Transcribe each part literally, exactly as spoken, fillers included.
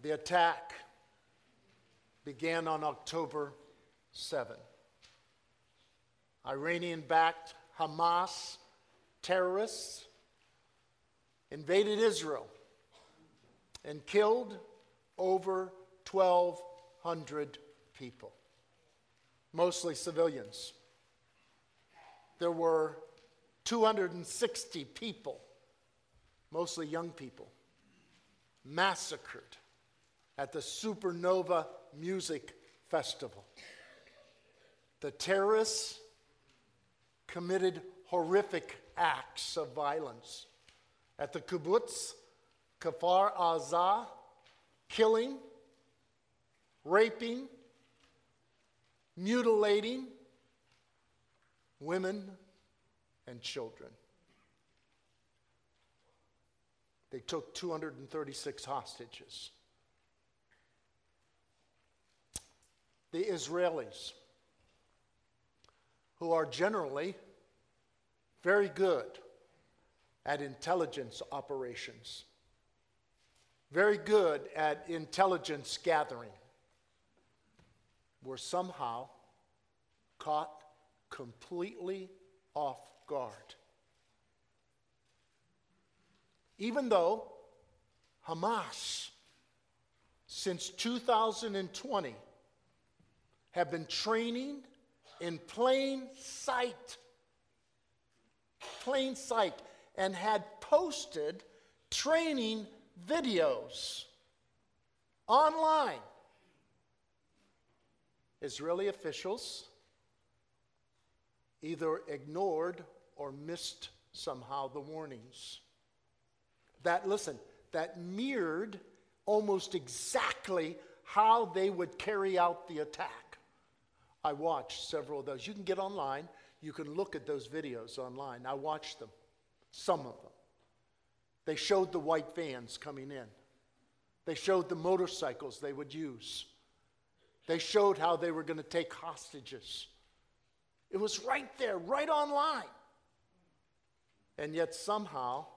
The attack began on October seventh. Iranian-backed Hamas terrorists invaded Israel and killed over twelve hundred people, mostly civilians. There were two hundred sixty people, mostly young people, massacred at the Supernova Music Festival. The terrorists committed horrific acts of violence at the kibbutz Kfar Aza, killing, raping, mutilating women and children. They took two hundred thirty-six hostages. The Israelis, who are generally very good at intelligence operations, very good at intelligence gathering, were somehow caught completely off guard. Even though Hamas, since two thousand twenty, have been training in plain sight, plain sight, and had posted training videos online. Israeli officials either ignored or missed somehow the warnings. That, listen, that mirrored almost exactly how they would carry out the attack. I watched several of those. You can get online. You can look at those videos online. I watched them, some of them. They showed the white vans coming in. They showed the motorcycles they would use. They showed how they were going to take hostages. It was right there, right online. And yet somehow,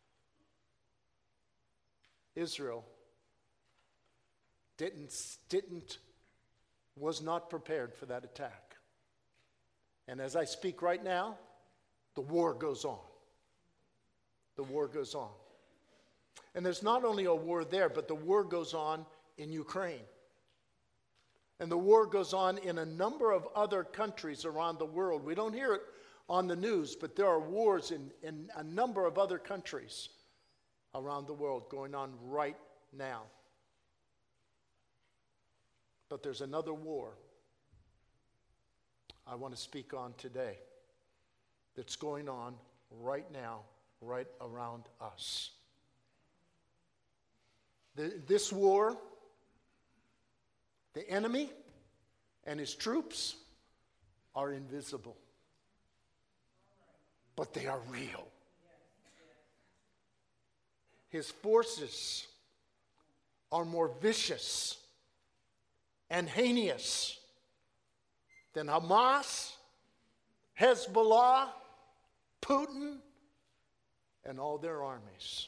Israel didn't, didn't, was not prepared for that attack. And as I speak right now, the war goes on. The war goes on. And there's not only a war there, but the war goes on in Ukraine. And the war goes on in a number of other countries around the world. We don't hear it on the news, but there are wars in, in a number of other countries around the world going on right now. But there's another war I want to speak on today that's going on right now, right around us. The, this war, the enemy and his troops are invisible, but they are real. His forces are more vicious and heinous than Hamas, Hezbollah, Putin, and all their armies.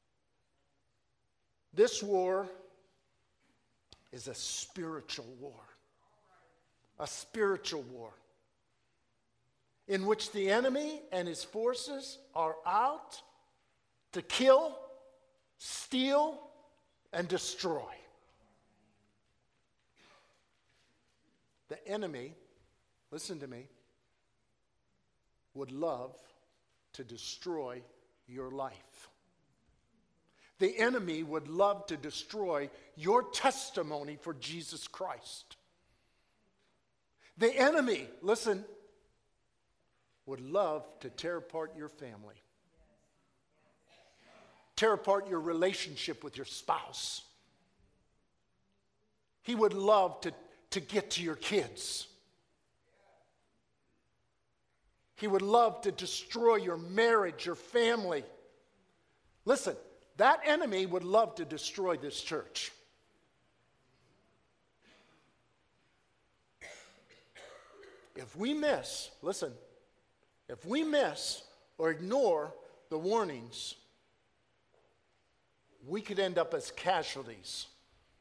This war is a spiritual war, a spiritual war in which the enemy and his forces are out to kill, steal, and destroy. The enemy, listen to me, would love to destroy your life. The enemy would love to destroy your testimony for Jesus Christ. The enemy, listen, would love to tear apart your family. Tear apart your relationship with your spouse. He would love to, to get to your kids. He would love to destroy your marriage, your family. Listen, that enemy would love to destroy this church. If we miss, listen, if we miss or ignore the warnings, we could end up as casualties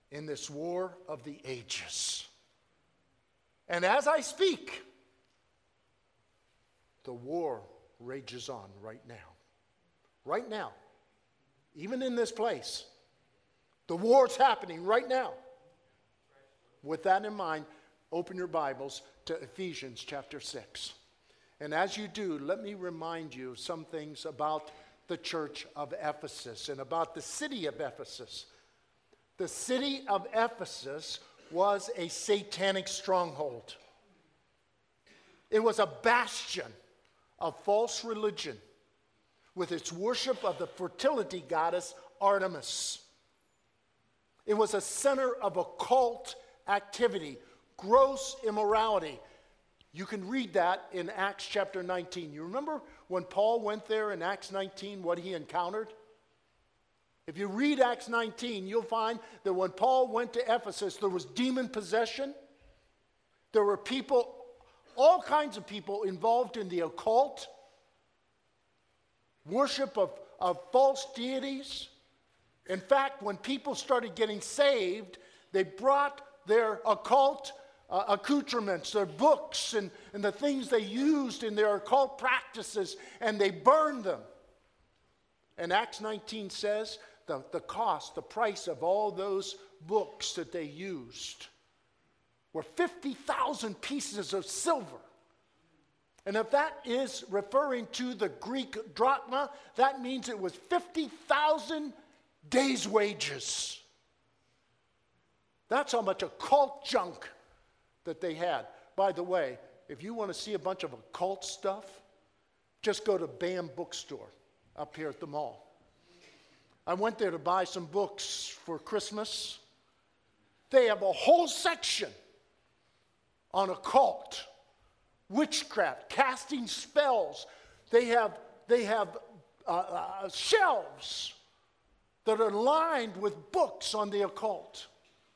in this war of the ages. And as I speak, the war rages on right now. Right now. Even in this place. The war's happening right now. With that in mind, open your Bibles to Ephesians chapter six. And as you do, let me remind you some things about the church of Ephesus and about the city of Ephesus. The city of Ephesus was a satanic stronghold. It was a bastion of false religion with its worship of the fertility goddess Artemis. It was a center of occult activity, gross immorality. You can read that in Acts chapter nineteen. You remember when Paul went there in Acts nineteen, what he encountered? If you read Acts nineteen, you'll find that when Paul went to Ephesus, there was demon possession. There were people, all kinds of people involved in the occult, worship of, of false deities. In fact, when people started getting saved, they brought their occult uh, accoutrements, their books, and, and the things they used in their occult practices, and they burned them. And Acts nineteen says the, the cost, the price of all those books that they used were fifty thousand pieces of silver. And if that is referring to the Greek drachma, that means it was fifty thousand days' wages. That's how much occult junk that they had. By the way, if you want to see a bunch of occult stuff, just go to BAM Bookstore up here at the mall. I went there to buy some books for Christmas. They have a whole section on occult, witchcraft, casting spells. They have, they have uh, uh, shelves that are lined with books on the occult.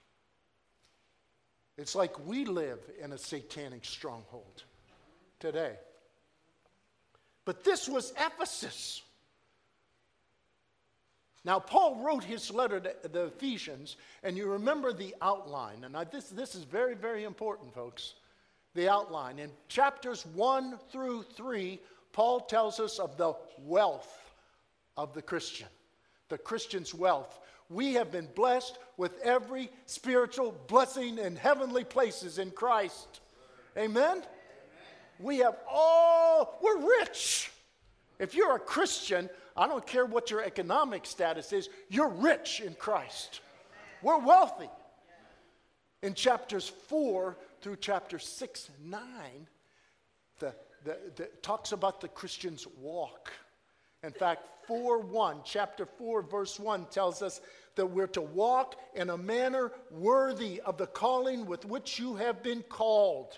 It's like we live in a satanic stronghold today. But this was Ephesus. Now, Paul wrote his letter to the Ephesians, and you remember the outline. And I, this, this is very, very important, folks. The outline. In chapters one through three, Paul tells us of the wealth of the Christian. The Christian's wealth. We have been blessed with every spiritual blessing in heavenly places in Christ. Amen? Amen? We have all, we're rich. If you're a Christian, I don't care what your economic status is, you're rich in Christ. We're wealthy. In chapters four through chapter six, nine, the, the, the talks about the Christian's walk. In fact, four one, chapter four, verse one tells us that we're to walk in a manner worthy of the calling with which you have been called.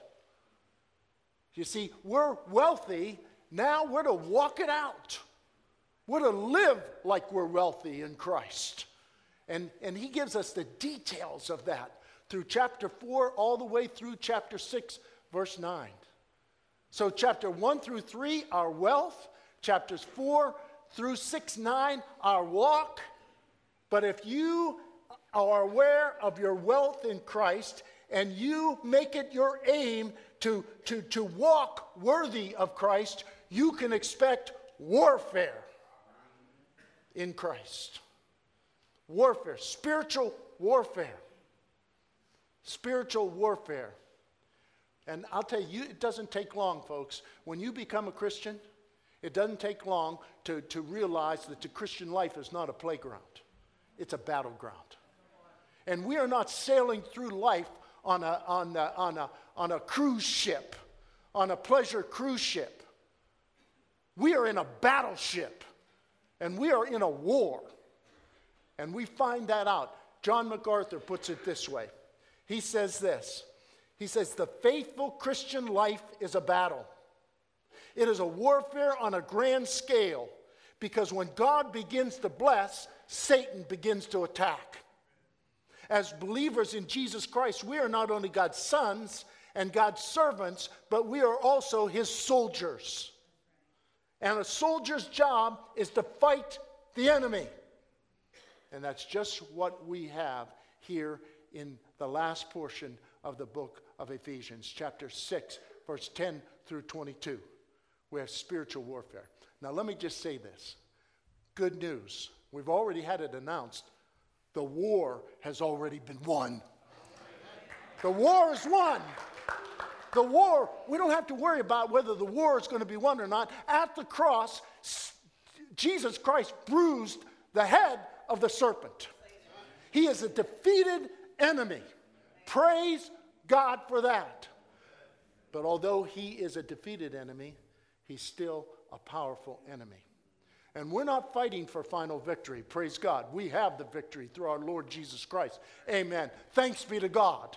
You see, we're wealthy, now we're to walk it out. We're to live like we're wealthy in Christ. And, and he gives us the details of that through chapter four all the way through chapter six, verse nine. So chapter one through three, our wealth. Chapters four through six, nine, our walk. But if you are aware of your wealth in Christ and you make it your aim to, to, to walk worthy of Christ, you can expect warfare in Christ. Warfare, spiritual warfare. Spiritual warfare. And I'll tell you, it doesn't take long, folks. When you become a Christian, it doesn't take long to, to realize that the Christian life is not a playground. It's a battleground. And we are not sailing through life on a, on a, on a, on a cruise ship, on a pleasure cruise ship. We are in a battleship, and we are in a war. And we find that out. John MacArthur puts it this way. He says this. He says, the faithful Christian life is a battle. It is a warfare on a grand scale, because when God begins to bless, Satan begins to attack. As believers in Jesus Christ, we are not only God's sons and God's servants, but we are also his soldiers. And a soldier's job is to fight the enemy. And that's just what we have here in the last portion of the book of Ephesians, chapter six, verse ten through twenty-two. We have spiritual warfare. Now let me just say this. Good news. We've already had it announced. The war has already been won. The war is won. The war, we don't have to worry about whether the war is going to be won or not. At the cross, Jesus Christ bruised the head of the serpent. He is a defeated enemy. Praise God for that. But although he is a defeated enemy, he's still a powerful enemy. And we're not fighting for final victory. Praise God. We have the victory through our Lord Jesus Christ. Amen. Thanks be to God.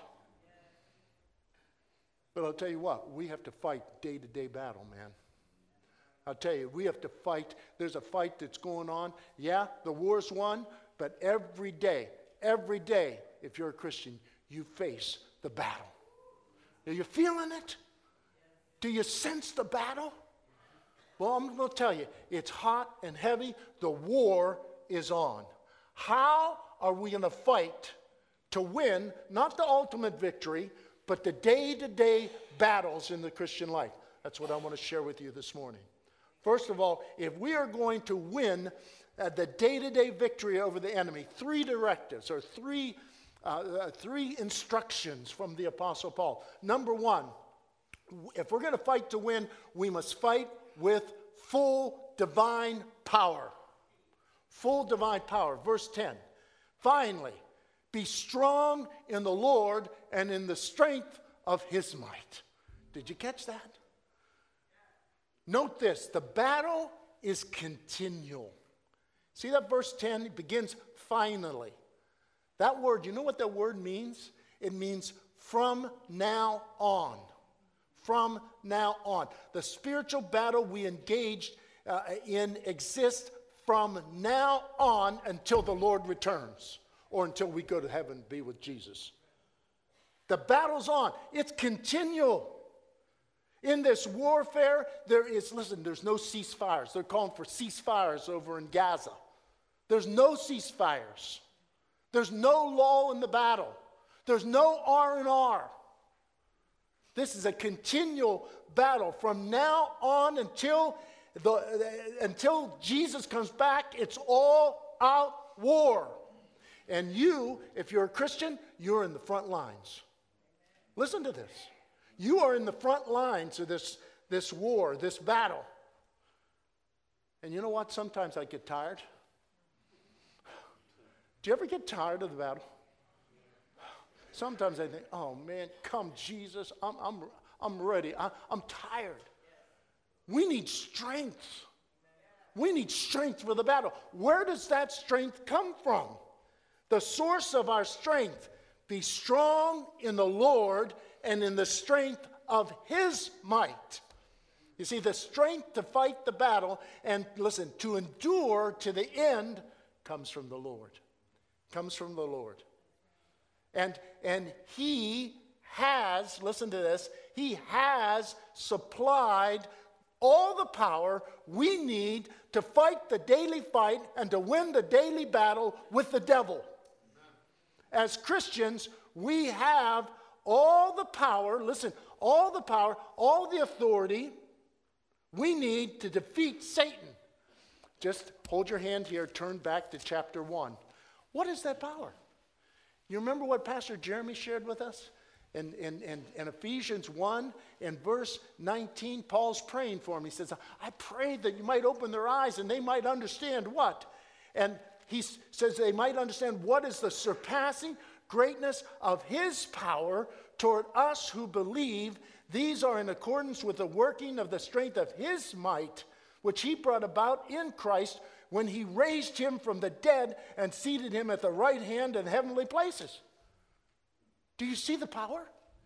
But I'll tell you what, we have to fight day-to-day battle, man. I'll tell you, we have to fight. There's a fight that's going on. Yeah, the war's won, but every day, every day, if you're a Christian, you face the battle. Are you feeling it? Do you sense the battle? Well, I'm going to tell you, it's hot and heavy. The war is on. How are we going to fight to win, not the ultimate victory, but the day-to-day battles in the Christian life? That's what I want to share with you this morning. First of all, if we are going to win uh, the day-to-day victory over the enemy, three directives or three, uh, uh, three instructions from the Apostle Paul. Number one, if we're going to fight to win, we must fight with full divine power. Full divine power. Verse ten. Finally, be strong in the Lord and in the strength of his might. Did you catch that? Note this. The battle is continual. See that verse ten? It begins finally. That word, you know what that word means? It means from now on. From now on. The spiritual battle we engaged uh, in exists from now on until the Lord returns, or until we go to heaven and be with Jesus. The battle's on. It's continual. In this warfare, there is, listen, there's no ceasefires. They're calling for ceasefires over in Gaza. There's no ceasefires. There's no lull in the battle. There's no R and R. This is a continual battle from now on until the, until Jesus comes back. It's all out war. And you, if you're a Christian, you're in the front lines. Listen to this. You are in the front lines of this, this war, this battle. And you know what? Sometimes I get tired. Do you ever get tired of the battle? Sometimes I think, oh man, come Jesus, I'm, I'm, I'm ready. I, I'm tired. We need strength. We need strength for the battle. Where does that strength come from? The source of our strength. Be strong in the Lord and in the strength of his might. You see, the strength to fight the battle and, listen, to endure to the end comes from the Lord. Comes from the Lord. And, and he has, listen to this, he has supplied all the power we need to fight the daily fight and to win the daily battle with the devil. As Christians, we have all the power, listen, all the power, all the authority we need to defeat Satan. Just hold your hand here, turn back to chapter one. What is that power? You remember what Pastor Jeremy shared with us? In, in, in, in Ephesians one, in verse nineteen, Paul's praying for him. He says, I pray that you might open their eyes and they might understand what? And he says they might understand what is the surpassing greatness of his power toward us who believe. These are in accordance with the working of the strength of his might, which he brought about in Christ when he raised him from the dead and seated him at the right hand in heavenly places. Do you see the power?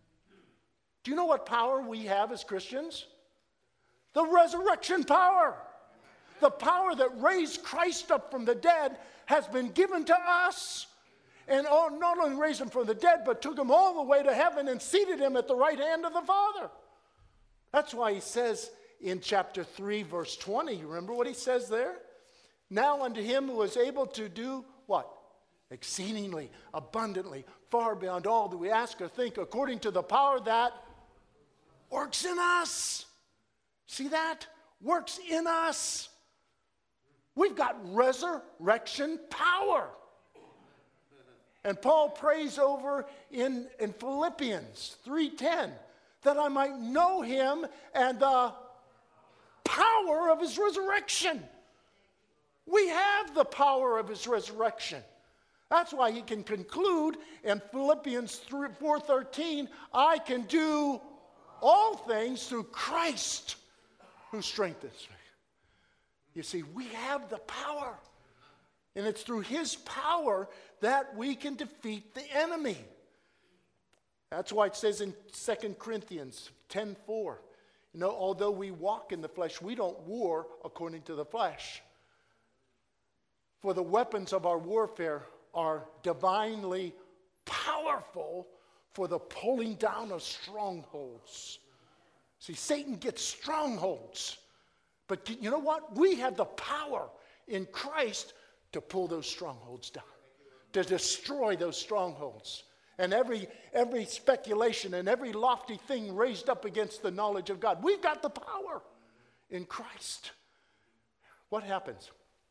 Do you know what power we have as Christians? The resurrection power. The power that raised Christ up from the dead has been given to us. And not only raised him from the dead, but took him all the way to heaven and seated him at the right hand of the Father. That's why he says in chapter three, verse twenty, you remember what he says there? Now unto him who is able to do what? exceedingly, abundantly, far beyond all that we ask or think, according to the power that works in us. See that? Works in us. We've got resurrection power. And Paul prays over in, in Philippians three ten, that I might know him and the power of his resurrection. We have the power of his resurrection. That's why he can conclude in Philippians four thirteen, I can do all things through Christ who strengthens me. You see, we have the power. And it's through his power that we can defeat the enemy. That's why it says in Second Corinthians ten four, you know, although we walk in the flesh, we don't war according to the flesh. For the weapons of our warfare are divinely powerful for the pulling down of strongholds. See, Satan gets strongholds. But you know what? We have the power in Christ to pull those strongholds down, to destroy those strongholds. And every, every speculation and every lofty thing raised up against the knowledge of God. We've got the power in Christ. What happens?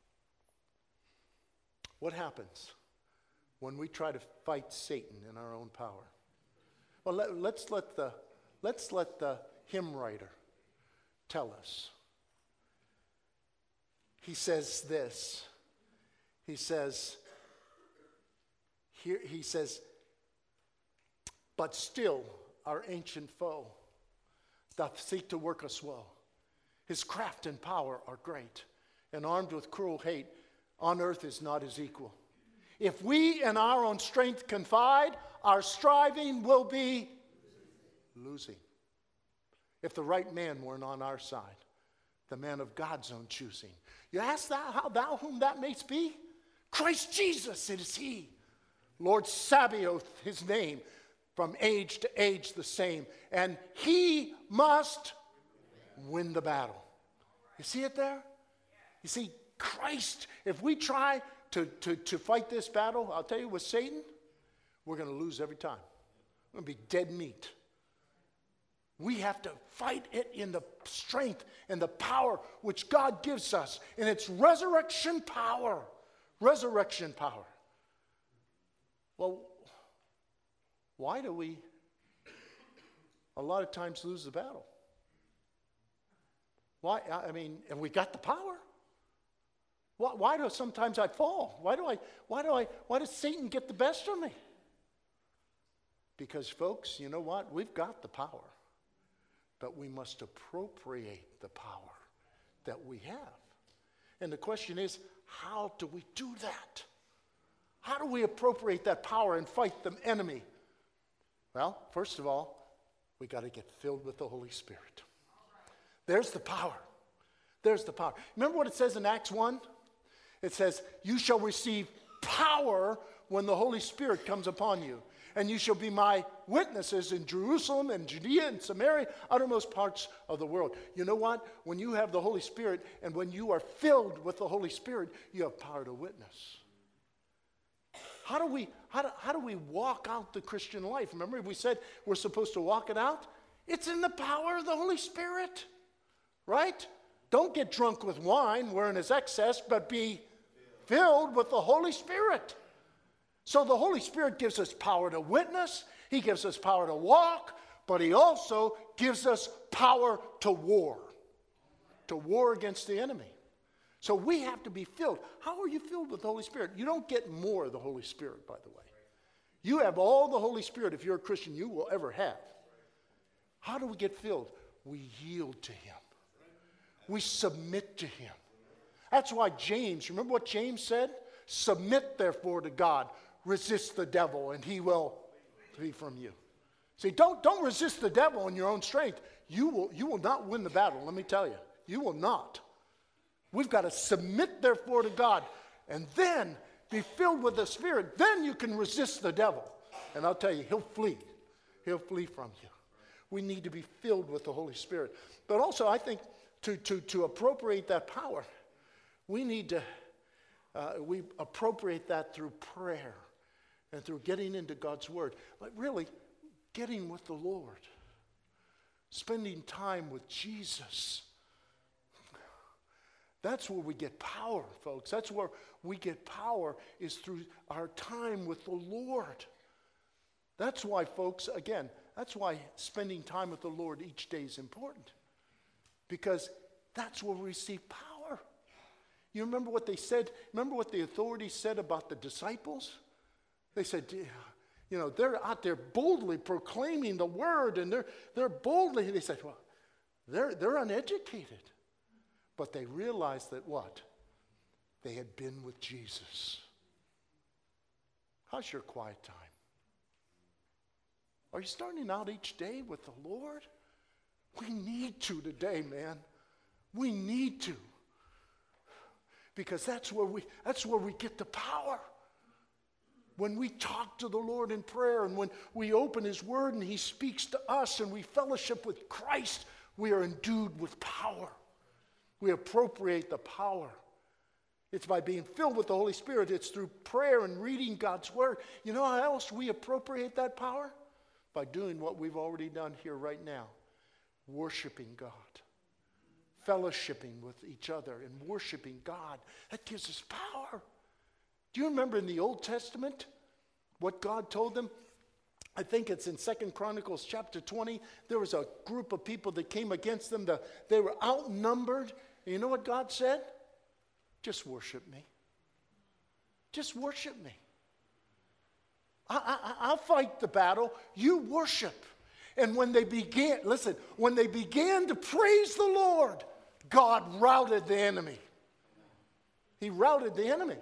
What happens when we try to fight Satan in our own power? Well, let, let's let the let's let the hymn writer tell us. He says this. He says, here he says, but still our ancient foe doth seek to work us woe. His craft and power are great, and armed with cruel hate, on earth is not his equal. If we in our own strength confide, our striving will be losing. If the right man weren't on our side, the man of God's own choosing. You ask thou how thou whom that mayst be? Christ Jesus, it is he. Lord Sabaoth, his name, from age to age the same. And he must win the battle. You see it there? You see, Christ, if we try to, to, to fight this battle, I'll tell you, with Satan, we're going to lose every time. We're going to be dead meat. We have to fight it in the strength and the power which God gives us. And it's resurrection power. Resurrection power. Well, why do we a lot of times lose the battle? Why? I mean, and we got the power. Why, why do sometimes I fall? Why do I, why do I, why does Satan get the best of me? Because, folks, you know what? We've got the power. But we must appropriate the power that we have. And the question is, how do we do that? How do we appropriate that power and fight the enemy? Well, first of all, we got to get filled with the Holy Spirit. There's the power. There's the power. Remember what it says in Acts one? It says, you shall receive power when the Holy Spirit comes upon you. And you shall be my witnesses in Jerusalem and Judea and Samaria, uttermost parts of the world. You know what? When you have the Holy Spirit and when you are filled with the Holy Spirit, you have power to witness. How do we, how do, how do we walk out the Christian life? Remember we said we're supposed to walk it out? It's in the power of the Holy Spirit, right? Don't get drunk with wine wherein is excess, but be filled with the Holy Spirit. So the Holy Spirit gives us power to witness, he gives us power to walk, but he also gives us power to war, to war against the enemy. So we have to be filled. How are you filled with the Holy Spirit? You don't get more of the Holy Spirit, by the way. You have all the Holy Spirit, if you're a Christian, you will ever have. How do we get filled? We yield to him. We submit to him. That's why James, remember what James said? Submit therefore to God. Resist the devil and he will flee from you. See, don't, don't resist the devil in your own strength. You will, you will not win the battle, let me tell you. You will not. We've got to submit therefore to God and then be filled with the Spirit. Then you can resist the devil. And I'll tell you, he'll flee. He'll flee from you. We need to be filled with the Holy Spirit. But also, I think to, to, to appropriate that power, we need to, Uh, we appropriate that through prayer and through getting into God's Word. But really, getting with the Lord. Spending time with Jesus. That's where we get power, folks. That's where we get power, is through our time with the Lord. That's why, folks, again, that's why spending time with the Lord each day is important. Because that's where we receive power. You remember what they said? Remember what the authorities said about the disciples? They said, you know, they're out there boldly proclaiming the word, and they're they're boldly, they said, well, they're they're uneducated. But they realized that what? They had been with Jesus. How's your quiet time? Are you starting out each day with the Lord? We need to today, man. We need to. Because that's where we that's where we get the power. When we talk to the Lord in prayer, and when we open His Word and He speaks to us and we fellowship with Christ, we are endued with power. We appropriate the power. It's by being filled with the Holy Spirit. It's through prayer and reading God's Word. You know how else we appropriate that power? By doing what we've already done here right now. Worshiping God. Fellowshipping with each other and worshiping God. That gives us power. Do you remember in the Old Testament what God told them? I think it's in Second Chronicles chapter twenty. There was a group of people that came against them. The, they were outnumbered. And you know what God said? Just worship me. Just worship me. I, I, I'll fight the battle. You worship. And when they began, listen, when they began to praise the Lord, God routed the enemy. He routed the enemy.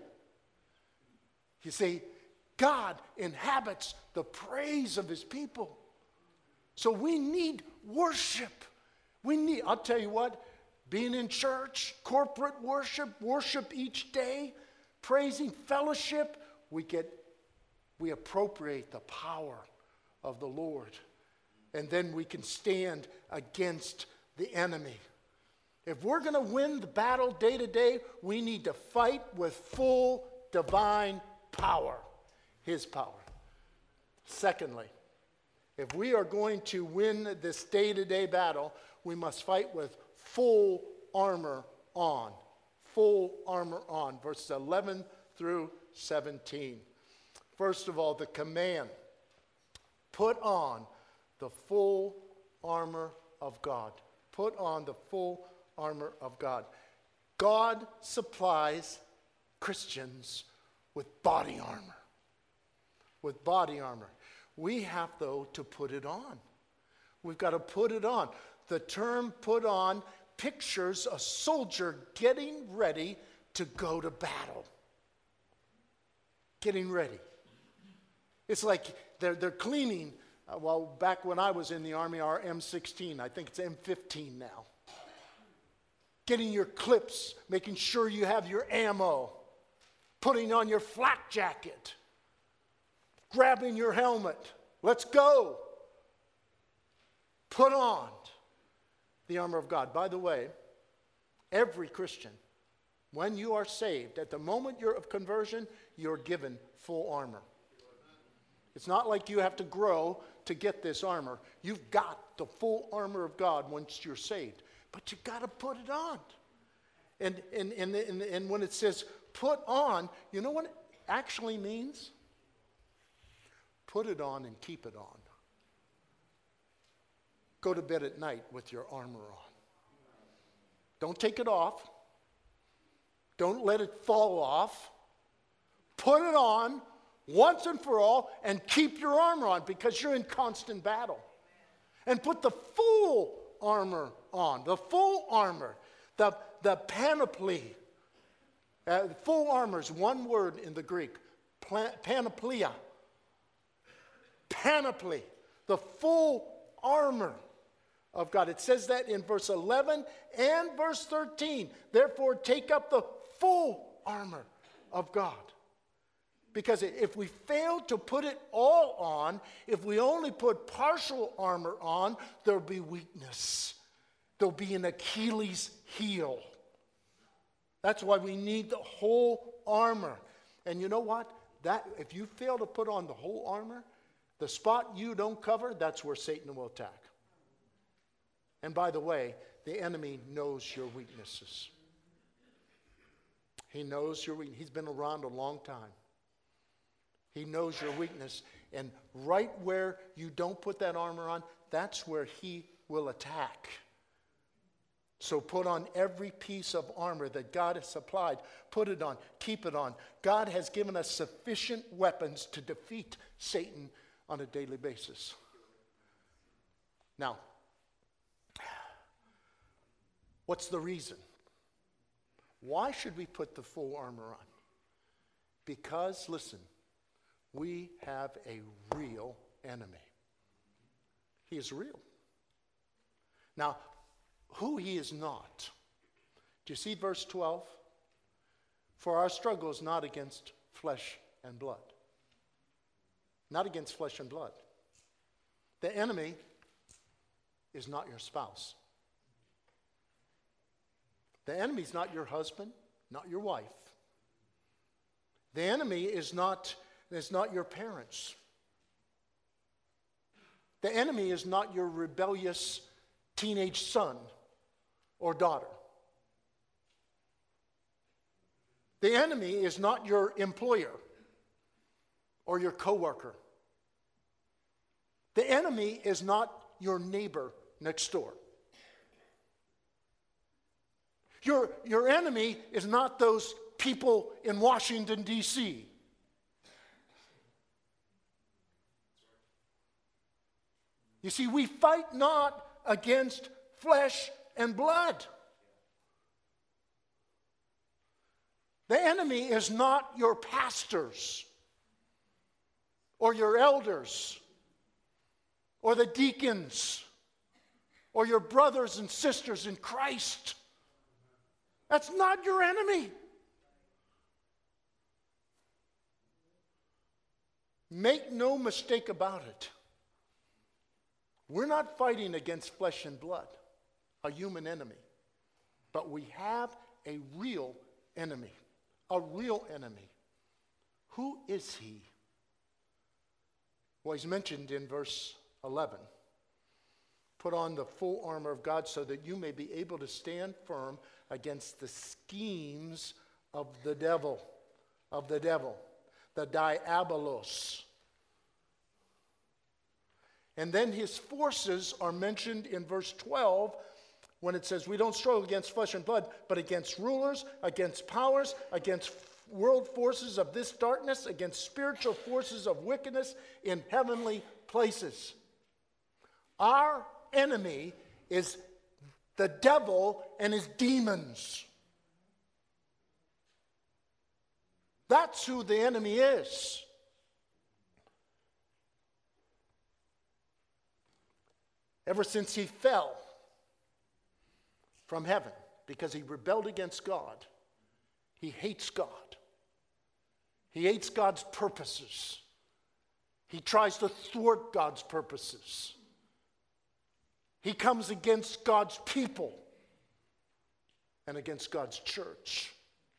You see, God inhabits the praise of His people. So we need worship. We need, I'll tell you what, being in church, corporate worship, worship each day, praising, fellowship, we get, we appropriate the power of the Lord. And then we can stand against the enemy. If we're going to win the battle day to day, we need to fight with full divine power, His power. Secondly, if we are going to win this day-to-day battle, we must fight with full armor on. Full armor on. Verses eleven through seventeen. First of all, the command. Put on the full armor of God. Put on the full armor of God. God supplies Christians with body armor. With body armor. We have, though, to put it on. We've got to put it on. The term put on pictures a soldier getting ready to go to battle. Getting ready. It's like they're, they're cleaning, uh, well, back when I was in the Army, our M sixteen, I think it's M fifteen now. Getting your clips, making sure you have your ammo. Putting on your flak jacket, grabbing your helmet. Let's go. Put on the armor of God. By the way, every Christian, when you are saved, at the moment you're of conversion, you're given full armor. It's not like you have to grow to get this armor. You've got the full armor of God once you're saved. But you've got to put it on. And, and, and, and, and when it says put on, you know what it actually means? Put it on and keep it on. Go to bed at night with your armor on. Don't take it off. Don't let it fall off. Put it on once and for all and keep your armor on because you're in constant battle. And put the full armor on. The full armor. The, the panoply. Uh, full armor is one word in the Greek. Pla- panoplia. Panoply. The full armor of God. It says that in verse eleven and verse thirteen. Therefore, take up the full armor of God. Because if we fail to put it all on, if we only put partial armor on, there'll be weakness. There'll be an Achilles heel. That's why we need the whole armor. And you know what? That if you fail to put on the whole armor, the spot you don't cover, that's where Satan will attack. And by the way, the enemy knows your weaknesses. He knows your weakness. He's been around a long time. He knows your weakness. And right where you don't put that armor on, that's where he will attack. So put on every piece of armor that God has supplied. Put it on. Keep it on. God has given us sufficient weapons to defeat Satan on a daily basis. Now, what's the reason? Why should we put the full armor on? Because, listen, we have a real enemy. He is real. Now, who he is not. Do you see verse twelve? For our struggle is not against flesh and blood. Not against flesh and blood. The enemy is not your spouse. The enemy is not your husband, not your wife. The enemy is not, is not your parents. The enemy is not your rebellious teenage son or daughter. The enemy is not your employer or your coworker. The enemy is not your neighbor next door. Your, your enemy is not those people in Washington, D C You see, we fight not against flesh and blood. The enemy is not your pastors or your elders or the deacons or your brothers and sisters in Christ. That's not your enemy. Make no mistake about it. We're not fighting against flesh and blood, a human enemy. But we have a real enemy, a real enemy. Who is he? Well, he's mentioned in verse eleven. Put on the full armor of God so that you may be able to stand firm against the schemes of the devil, of the devil, the diabolos. And then his forces are mentioned in verse twelve when it says we don't struggle against flesh and blood, but against rulers, against powers, against world forces of this darkness, against spiritual forces of wickedness in heavenly places. Our enemy is the devil and his demons. That's who the enemy is. Ever since he fell from heaven because he rebelled against God, he hates God. He hates God's purposes. He tries to thwart God's purposes. He comes against God's people and against God's church.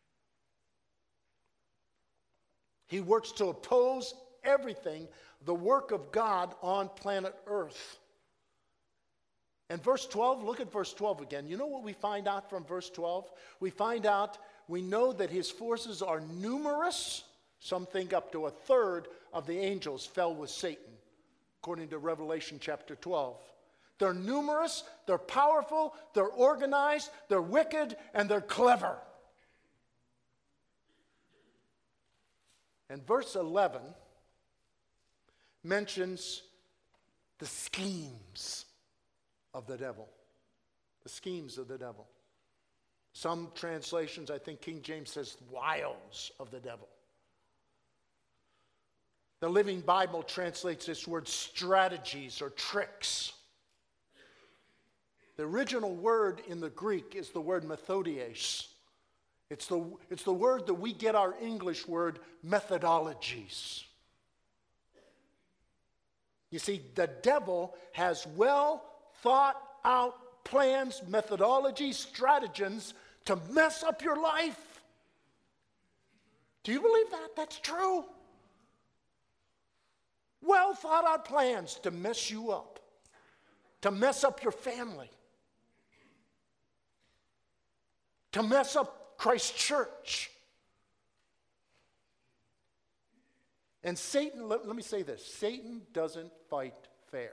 He works to oppose everything, the work of God on planet Earth. And verse twelve, look at verse twelve again. You know what we find out from verse twelve? We find out, we know that his forces are numerous. Some think up to a third of the angels fell with Satan, according to Revelation chapter twelve. They're numerous, they're powerful, they're organized, they're wicked, and they're clever. And verse eleven mentions the schemes of the devil. The schemes of the devil. Some translations, I think King James says, wiles of the devil. The Living Bible translates this word strategies or tricks. The original word in the Greek is the word methodies. It's the, it's the word that we get our English word methodologies. You see, the devil has well thought out plans, methodologies, stratagems to mess up your life. Do you believe that? That's true. Well thought out plans to mess you up, to mess up your family, to mess up Christ's church. And Satan, let, let me say this, Satan doesn't fight fair.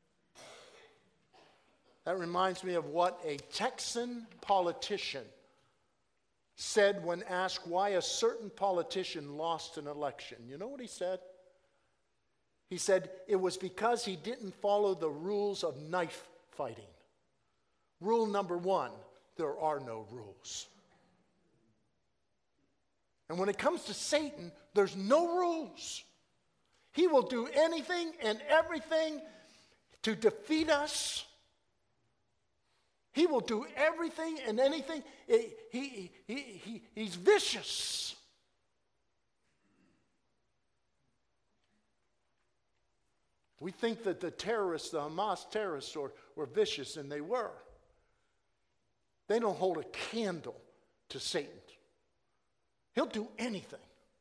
That reminds me of what a Texan politician said when asked why a certain politician lost an election. You know what he said? He said it was because he didn't follow the rules of knife fighting. Rule number one, there are no rules. And when it comes to Satan, there's no rules. He will do anything and everything to defeat us. He will do everything and anything. He, he, he, he, he's vicious. We think that the terrorists, the Hamas terrorists, were, were vicious, and they were. They don't hold a candle to Satan. He'll do anything.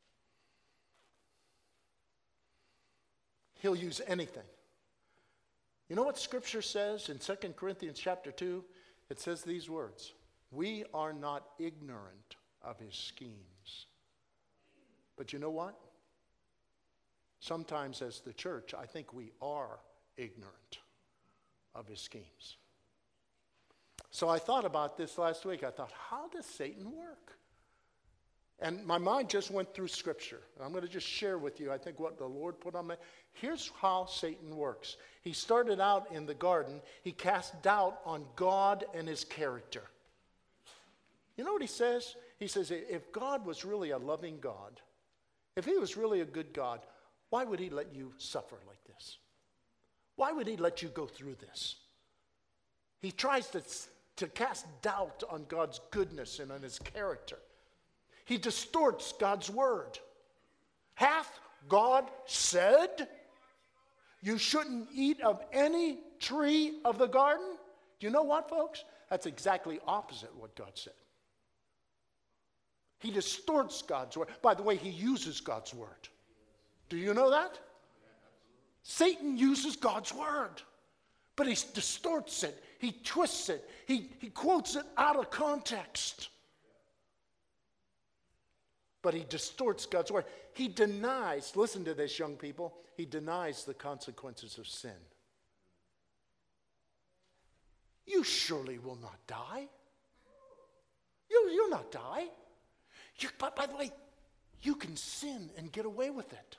He'll use anything. You know what Scripture says in Second Corinthians chapter two? It says these words, we are not ignorant of his schemes. But you know what? Sometimes as the church, I think we are ignorant of his schemes. So I thought about this last week. I thought, how does Satan work? And my mind just went through Scripture. I'm going to just share with you, I think, what the Lord put on me. Here's how Satan works. He started out in the garden. He cast doubt on God and his character. You know what he says? He says, if God was really a loving God, if he was really a good God, why would he let you suffer like this? Why would he let you go through this? He tries to, to cast doubt on God's goodness and on his character. He distorts God's word. Hath God said you shouldn't eat of any tree of the garden? Do you know what, folks? That's exactly opposite what God said. He distorts God's word. By the way, he uses God's word. Do you know that? Satan uses God's word, but he distorts it. He twists it. He, he quotes it out of context. But he distorts God's word. He denies, listen to this, young people, he denies the consequences of sin. You surely will not die. You, you'll not die. You, but by the way, you can sin and get away with it.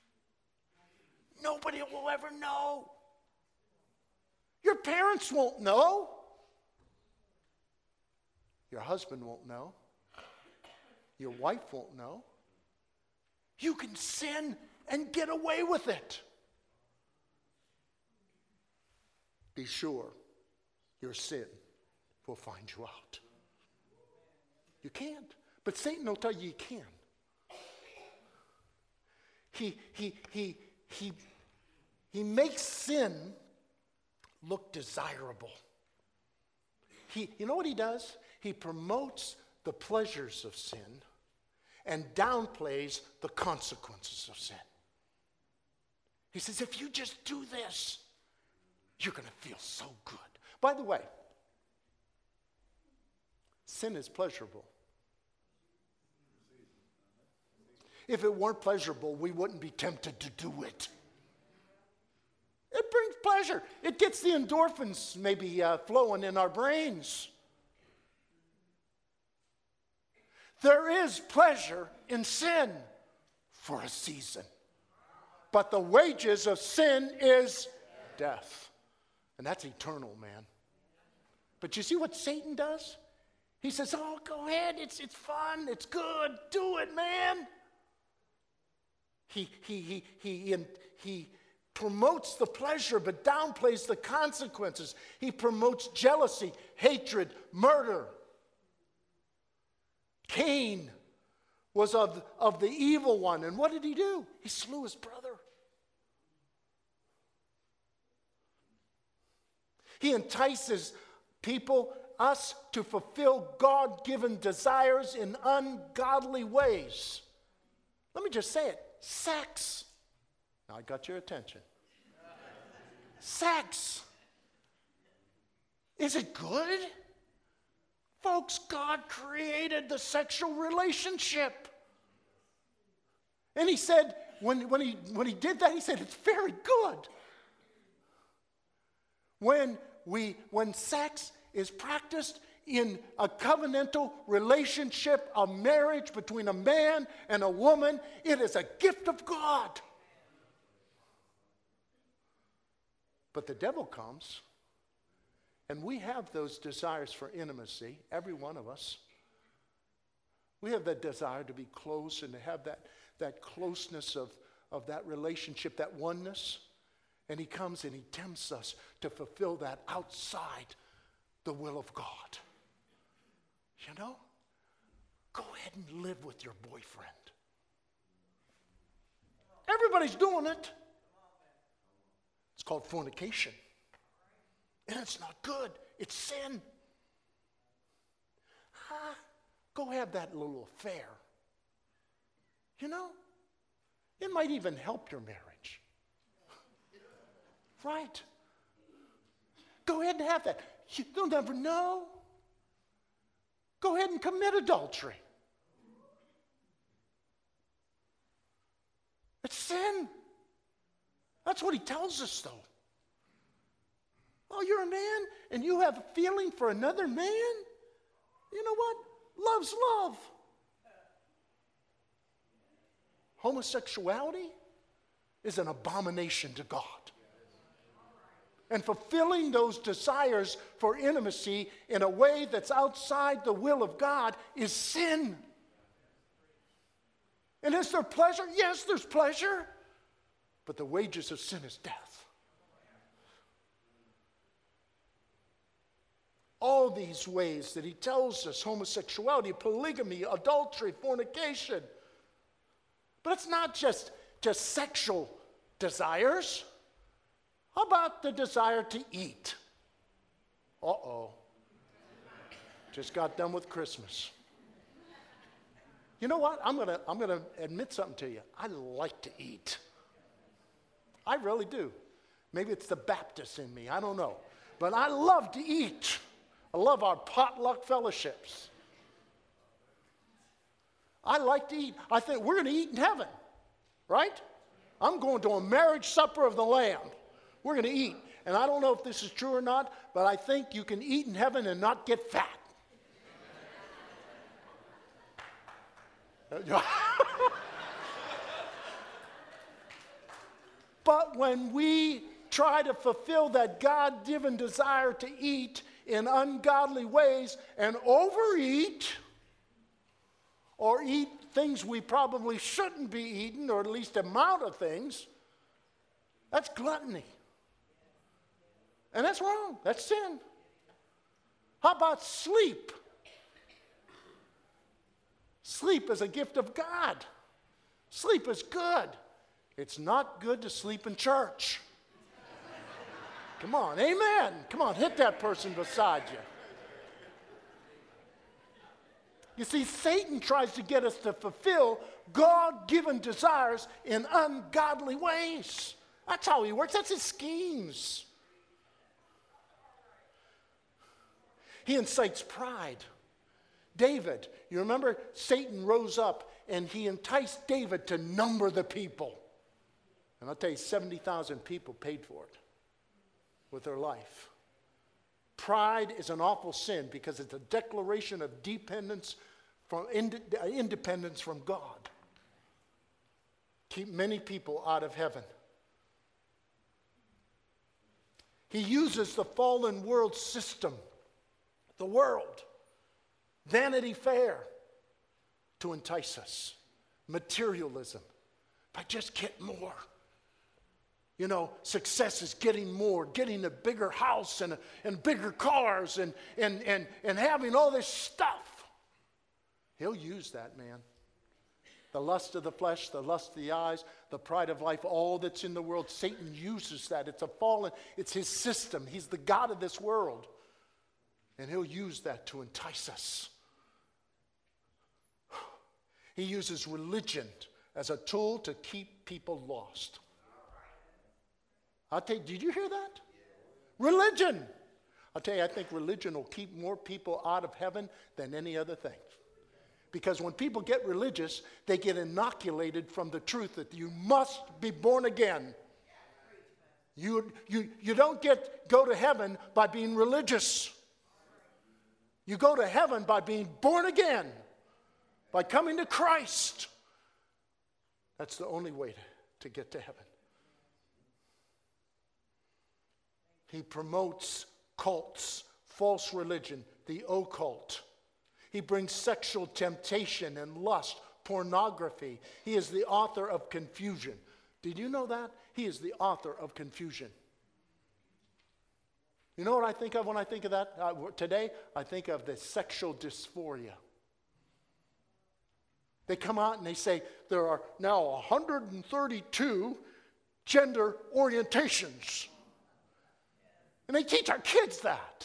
Nobody will ever know. Your parents won't know. Your husband won't know. Your wife won't know. You can sin and get away with it. Be sure your sin will find you out. You can't. But Satan will tell you you can. He, he, he, he, he makes sin look desirable. He, you know what he does? He promotes the pleasures of sin and downplays the consequences of sin. He says, if you just do this, you're going to feel so good. By the way, sin is pleasurable. If it weren't pleasurable, we wouldn't be tempted to do it. It brings pleasure. It gets the endorphins maybe uh, flowing in our brains. There is pleasure in sin for a season. But the wages of sin is death. And that's eternal, man. But you see what Satan does? He says, oh, go ahead. It's, it's fun. It's good. Do it, man. He, he, he, he, he, he promotes the pleasure but downplays the consequences. He promotes jealousy, hatred, murder. Cain was of, of the evil one. And what did he do? He slew his brother. He entices people, us, to fulfill God-given desires in ungodly ways. Let me just say it. Sex. Now I got your attention. Sex. Is it good? Folks, God created the sexual relationship. And he said, when, when, he, when he did that, he said, it's very good. When, we, when sex is practiced in a covenantal relationship, a marriage between a man and a woman, it is a gift of God. But the devil comes, and we have those desires for intimacy, every one of us. We have that desire to be close and to have that, that closeness of, of that relationship, that oneness. And he comes and he tempts us to fulfill that outside the will of God. You know, go ahead and live with your boyfriend. Everybody's doing it. It's called fornication. And it's not good. It's sin. Huh? Go have that little affair. You know, it might even help your marriage. Right? Go ahead and have that. You'll never know. Go ahead and commit adultery. It's sin. That's what he tells us, though. Oh, you're a man and you have a feeling for another man? You know what? Love's love. Homosexuality is an abomination to God. And fulfilling those desires for intimacy in a way that's outside the will of God is sin. And is there pleasure? Yes, there's pleasure. But the wages of sin is death. All these ways that he tells us, homosexuality, polygamy, adultery, fornication. But it's not just, just sexual desires. How about the desire to eat? Uh-oh. Just got done with Christmas. You know what? I'm gonna, I'm gonna admit something to you. I like to eat. I really do. Maybe it's the Baptist in me. I don't know. But I love to eat. I love our potluck fellowships. I like to eat. I think we're going to eat in heaven, right? I'm going to a marriage supper of the Lamb. We're going to eat. And I don't know if this is true or not, but I think you can eat in heaven and not get fat. But when we try to fulfill that God-given desire to eat in ungodly ways and overeat, or eat things we probably shouldn't be eating, or at least amount of things, that's gluttony. And that's wrong. That's sin. How about sleep? Sleep is a gift of God. Sleep is good. It's not good to sleep in church. Come on, amen. Come on, hit that person beside you. You see, Satan tries to get us to fulfill God-given desires in ungodly ways. That's how he works. That's his schemes. He incites pride. David, you remember Satan rose up and he enticed David to number the people. And I'll tell you, seventy thousand people paid for it with their life. Pride is an awful sin because it's a declaration of dependence from ind- independence from God. Keep many people out of heaven. He uses the fallen world system, the world, Vanity Fair, to entice us. Materialism. But just get more. You know, success is getting more, getting a bigger house and, a, and bigger cars and, and, and, and having all this stuff. He'll use that, man. The lust of the flesh, the lust of the eyes, the pride of life, all that's in the world, Satan uses that. It's a fallen, it's his system. He's the god of this world. And he'll use that to entice us. He uses religion, as a tool to keep people lost. I'll tell you, did you hear that? Religion. I'll tell you, I think religion will keep more people out of heaven than any other thing. Because when people get religious, they get inoculated from the truth that you must be born again. You, you, you don't get go to heaven by being religious. You go to heaven by being born again, by coming to Christ. That's the only way to, to get to heaven. He promotes cults, false religion, the occult. He brings sexual temptation and lust, pornography. He is the author of confusion. Did you know that? He is the author of confusion. You know what I think of when I think of that? Uh, today, I think of the sexual dysphoria. They come out and they say there are now one hundred thirty-two gender orientations. And they teach our kids that.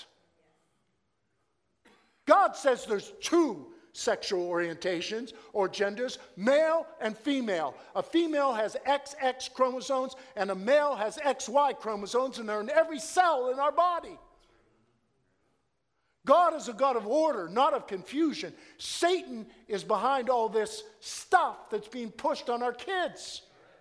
God says there's two sexual orientations or genders, male and female. A female has X X chromosomes and a male has X Y chromosomes, and they're in every cell in our body. God is a God of order, not of confusion. Satan is behind all this stuff that's being pushed on our kids.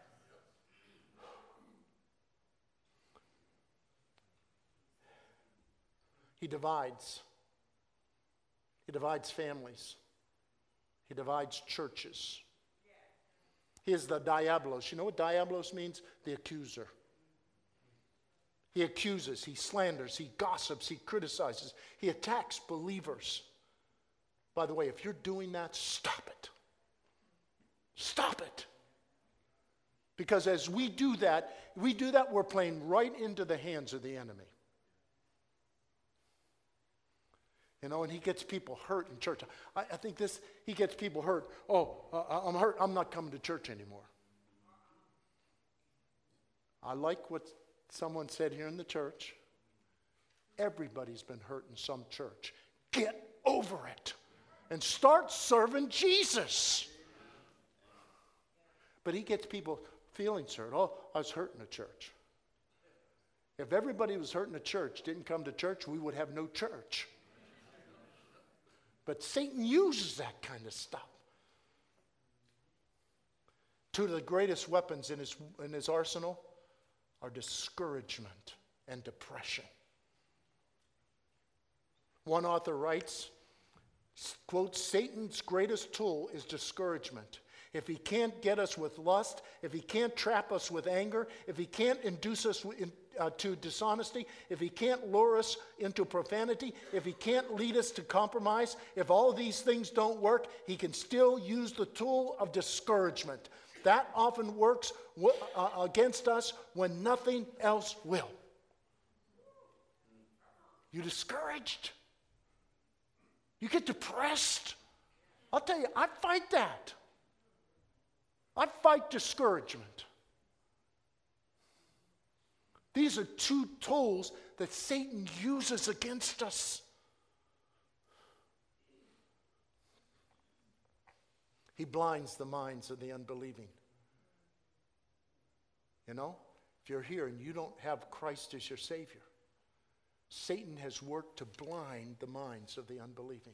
He divides. He divides families. He divides churches. He is the diabolos. You know what diabolos means? The accuser. He accuses, he slanders, he gossips, he criticizes, he attacks believers. By the way, if you're doing that, stop it. Stop it. Because as we do that, we do that, we're playing right into the hands of the enemy. You know, and he gets people hurt in church. I, I think this, he gets people hurt. Oh, uh, I'm hurt. I'm not coming to church anymore. I like what someone said here in the church. Everybody's been hurt in some church. Get over it and start serving Jesus. But he gets people feelings hurt. Oh, I was hurt in a church. If everybody was hurt in a church, didn't come to church, we would have no church. But Satan uses that kind of stuff. Two of the greatest weapons in his, in his arsenal are discouragement and depression. One author writes, quote, Satan's greatest tool is discouragement. If he can't get us with lust, if he can't trap us with anger, if he can't induce us in, uh, to dishonesty, if he can't lure us into profanity, if he can't lead us to compromise, if all these things don't work, he can still use the tool of discouragement. That often works w- uh, against us when nothing else will. You discouraged? You get depressed? I'll tell you, I fight that. I fight discouragement. These are two tools that Satan uses against us. He blinds the minds of the unbelieving. You know, if you're here and you don't have Christ as your Savior, Satan has worked to blind the minds of the unbelieving.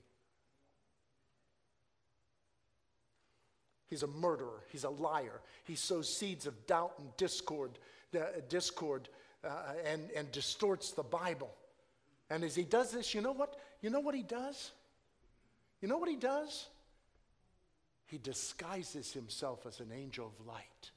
He's a murderer. He's a liar. He sows seeds of doubt and discord, uh, discord, uh, and and distorts the Bible. And as he does this, you know what? You know what he does? You know what he does? He disguises himself as an angel of light.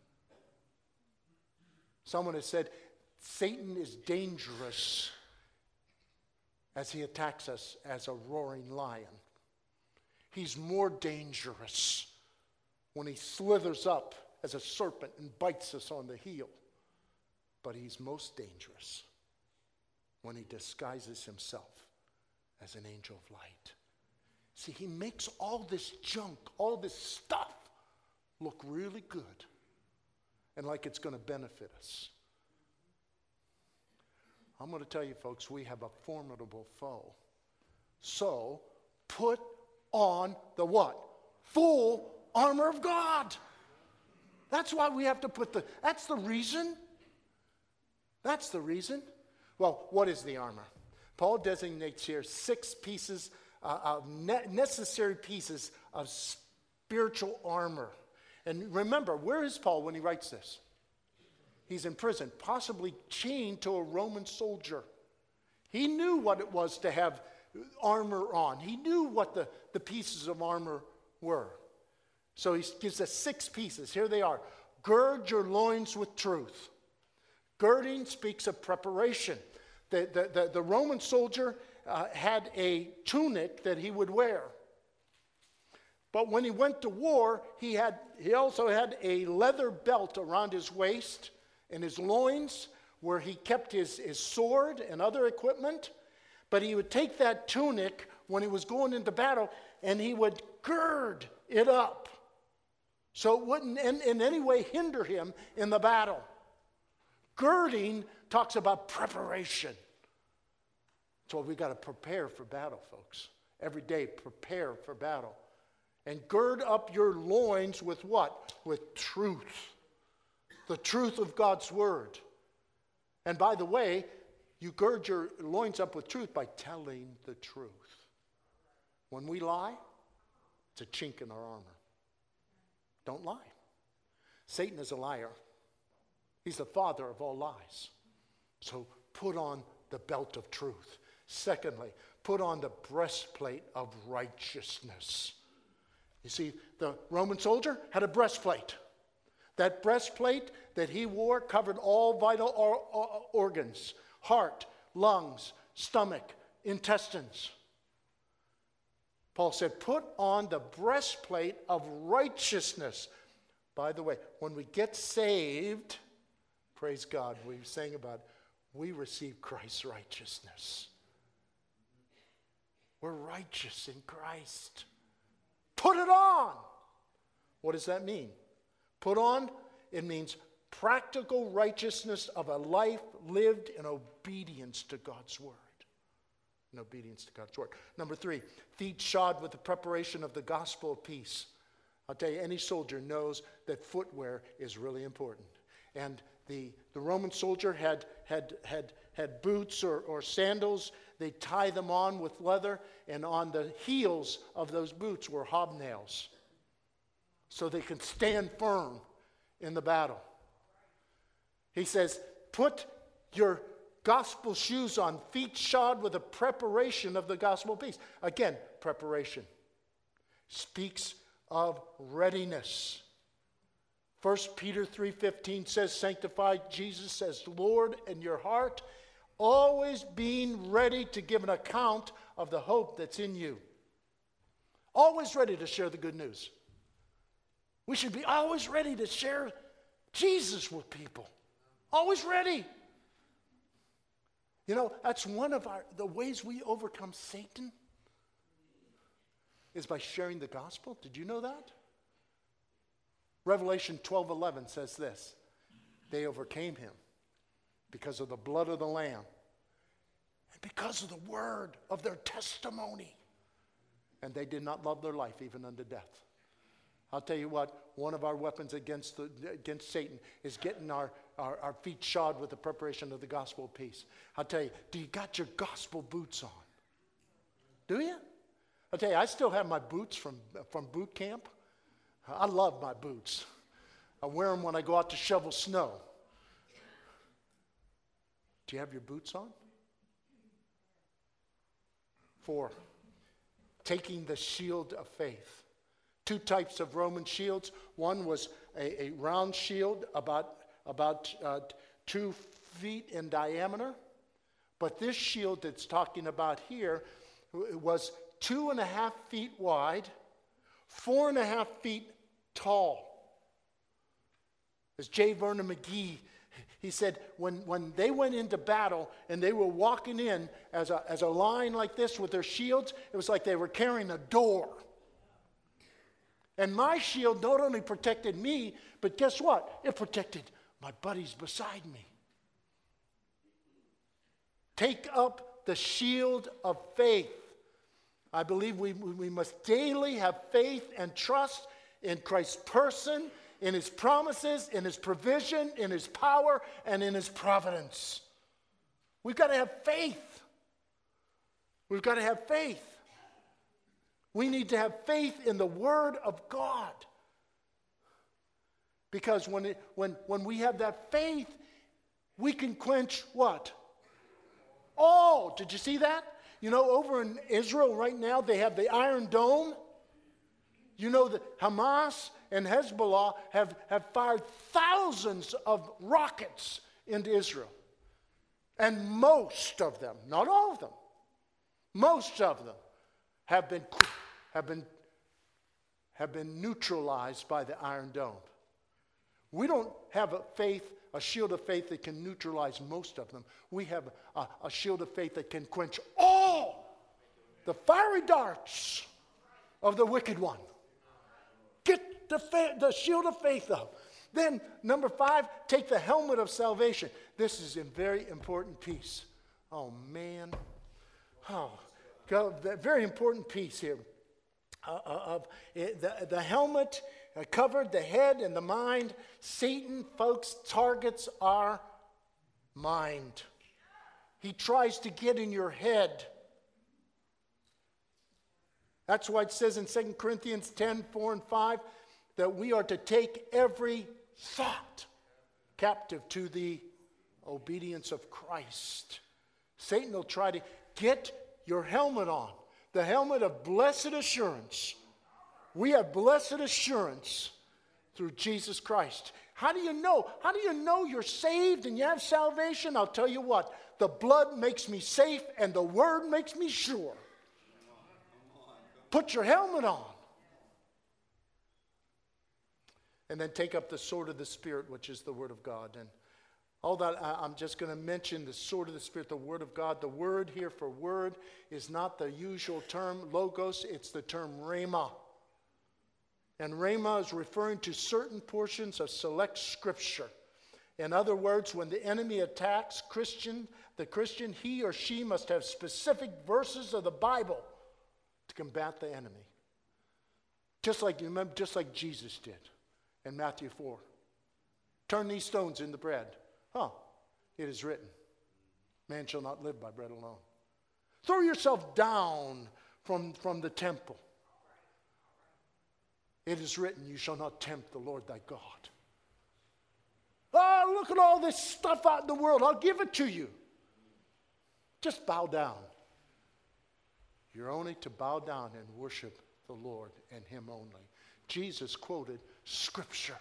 Someone has said, Satan is dangerous as he attacks us as a roaring lion. He's more dangerous when he slithers up as a serpent and bites us on the heel. But he's most dangerous when he disguises himself as an angel of light. See, he makes all this junk, all this stuff look really good and like it's going to benefit us. I'm going to tell you, folks, we have a formidable foe. So, put on the what? Full armor of God. That's why we have to put the, that's the reason. That's the reason. Well, what is the armor? Paul designates here six pieces uh, of ne- necessary pieces of spiritual armor. And remember, where is Paul when he writes this? He's in prison, possibly chained to a Roman soldier. He knew what it was to have armor on. He knew what the, the pieces of armor were. So he gives us six pieces. Here they are. Gird your loins with truth. Girding speaks of preparation. The, the, the, the Roman soldier uh, had a tunic that he would wear. But when he went to war, he, had, he also had a leather belt around his waist and his loins where he kept his, his sword and other equipment. But he would take that tunic when he was going into battle and he would gird it up so it wouldn't in, in any way hinder him in the battle. Girding talks about preparation. So we got to prepare for battle, folks. Every day, prepare for battle. And gird up your loins with what? With truth. The truth of God's word. And by the way, you gird your loins up with truth by telling the truth. When we lie, it's a chink in our armor. Don't lie. Satan is a liar. He's the father of all lies. So put on the belt of truth. Secondly, put on the breastplate of righteousness. You see, the Roman soldier had a breastplate. That breastplate that he wore covered all vital or, or, organs, heart, lungs, stomach, intestines. Paul said, put on the breastplate of righteousness. By the way, when we get saved, praise God, we sang about, we receive Christ's righteousness. We're righteous in Christ. Put it on. What does that mean? Put on, it means practical righteousness of a life lived in obedience to God's word. In obedience to God's word. Number three, feet shod with the preparation of the gospel of peace. I'll tell you, any soldier knows that footwear is really important. And the, the Roman soldier had, had, had, had boots or, or sandals. They tie them on with leather, and on the heels of those boots were hobnails, so they can stand firm in the battle. He says, put your gospel shoes on, feet shod with the preparation of the gospel of peace. Again, preparation speaks of readiness. First Peter three fifteen says, sanctify Jesus as Lord in your heart, always being ready to give an account of the hope that's in you. Always ready to share the good news. We should be always ready to share Jesus with people. Always ready. You know, that's one of our, the ways we overcome Satan is by sharing the gospel. Did you know that? Revelation twelve eleven says this. They overcame him because of the blood of the Lamb and because of the word of their testimony. And they did not love their life even unto death. I'll tell you what, one of our weapons against the, against Satan is getting our, our, our feet shod with the preparation of the gospel of peace. I'll tell you, do you got your gospel boots on? Do you? I'll tell you, I still have my boots from, from boot camp. I love my boots. I wear them when I go out to shovel snow. Do you have your boots on? Four, taking the shield of faith. Two types of Roman shields. One was a, a round shield about, about uh, two feet in diameter. But this shield that's talking about here was two and a half feet wide, four and a half feet tall. As J. Vernon McGee, he said, when, when they went into battle and they were walking in as a, as a line like this with their shields, it was like they were carrying a door. And my shield not only protected me, but guess what? It protected my buddies beside me. Take up the shield of faith. I believe we, we must daily have faith and trust in Christ's person, in His promises, in His provision, in His power, and in His providence. We've got to have faith. We've got to have faith. We need to have faith in the Word of God. Because when, it, when, when we have that faith, we can quench what? All. Did you see that? You know, over in Israel right now, they have the Iron Dome. You know that Hamas and Hezbollah have, have fired thousands of rockets into Israel. And most of them, not all of them, most of them have been, have been, have been neutralized by the Iron Dome. We don't have a faith, a shield of faith that can neutralize most of them. We have a, a shield of faith that can quench all the fiery darts of the wicked one. Get the, fa- the shield of faith up. Then, number five, take the helmet of salvation. This is a very important piece. Oh, man. Oh, go, very important piece here. Uh, of uh, the, the helmet uh, covered the head and the mind. Satan, folks, targets our mind. He tries to get in your head. That's why it says in Second Corinthians ten, four and five, that we are to take every thought captive to the obedience of Christ. Satan will try to get your helmet on. The helmet of blessed assurance. We have blessed assurance through Jesus Christ. How do you know? How do you know you're saved and you have salvation? I'll tell you what. The blood makes me safe and the word makes me sure. Put your helmet on. And then take up the sword of the Spirit, which is the Word of God. And all that, I'm just going to mention the sword of the Spirit, the Word of God. The word here for word is not the usual term, logos. It's the term rhema. And rhema is referring to certain portions of select Scripture. In other words, when the enemy attacks Christian, the Christian, he or she must have specific verses of the Bible to combat the enemy. Just like, you remember, just like Jesus did in Matthew four. Turn these stones into bread. Huh, it is written, man shall not live by bread alone. Throw yourself down from, from the temple. It is written, you shall not tempt the Lord thy God. Oh, look at all this stuff out in the world. I'll give it to you. Just bow down. You're only to bow down and worship the Lord and Him only. Jesus quoted Scripture.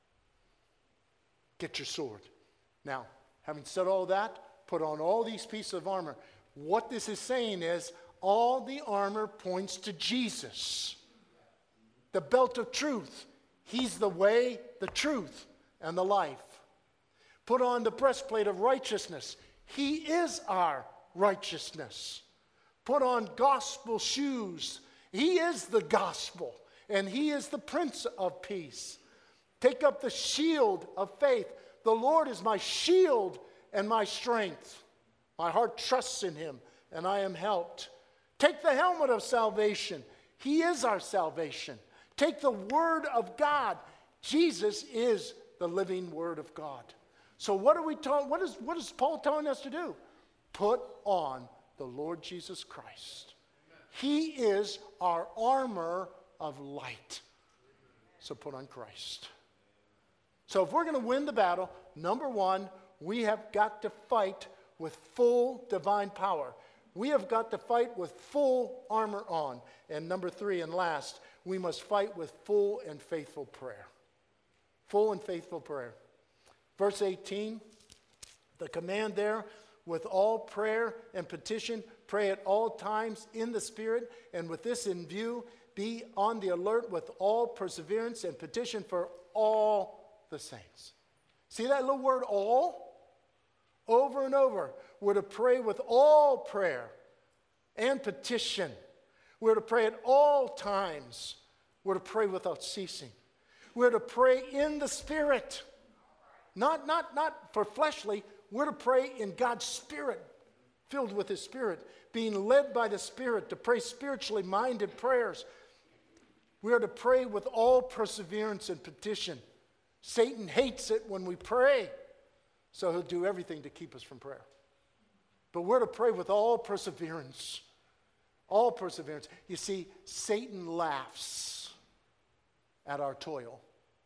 Get your sword. Now, having said all that, put on all these pieces of armor. What this is saying is all the armor points to Jesus. The belt of truth. He's the way, the truth, and the life. Put on the breastplate of righteousness. He is our righteousness. Put on gospel shoes. He is the gospel, and He is the Prince of Peace. Take up the shield of faith. The Lord is my shield and my strength. My heart trusts in Him, and I am helped. Take the helmet of salvation. He is our salvation. Take the Word of God. Jesus is the living Word of God. So what are we ta- what is what is Paul telling us to do? Put on the Lord Jesus Christ. He is our armor of light. So put on Christ. So if we're going to win the battle, number one, we have got to fight with full divine power. We have got to fight with full armor on. And number three and last, we must fight with full and faithful prayer. Full and faithful prayer. Verse eighteen, the command there, with all prayer and petition, pray at all times in the Spirit, and with this in view, be on the alert with all perseverance and petition for all the saints. See that little word, all? Over and over. We're to pray with all prayer and petition. We're to pray at all times. We're to pray without ceasing. We're to pray in the Spirit. Not, not, not for fleshly. We're to pray in God's Spirit, filled with His Spirit, being led by the Spirit to pray spiritually minded prayers. We are to pray with all perseverance and petition. Satan hates it when we pray, so he'll do everything to keep us from prayer. But we're to pray with all perseverance. All perseverance. You see, Satan laughs at our toil.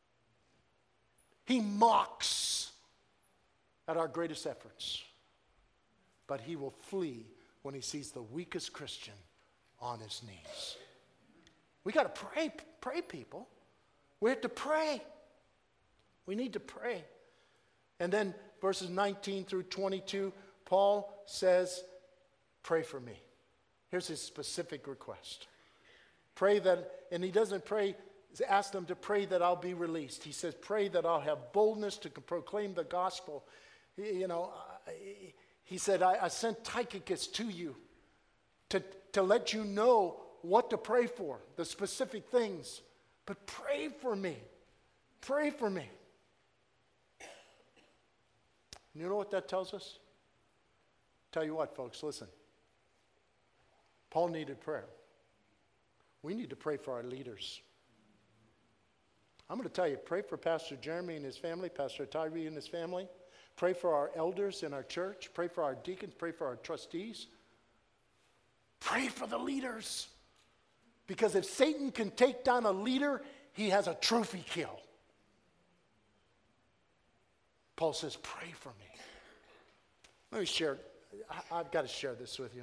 He mocks at our greatest efforts. But he will flee when he sees the weakest Christian on his knees. We got to pray, pray, people. We have to pray. We need to pray. And then verses nineteen through twenty-two, Paul says, pray for me. Here's his specific request. Pray that, and he doesn't pray, ask them to pray that I'll be released. He says, pray that I'll have boldness to proclaim the gospel. You know, he said, I, I sent Tychicus to you to, to let you know what to pray for, the specific things. But pray for me. Pray for me. You know what that tells us? Tell you what, folks, listen. Paul needed prayer. We need to pray for our leaders. I'm going to tell you, pray for Pastor Jeremy and his family, Pastor Tyree and his family. Pray for our elders in our church. Pray for our deacons. Pray for our trustees. Pray for the leaders. Because if Satan can take down a leader, he has a trophy kill. Paul says, pray for me. Let me share, I've got to share this with you.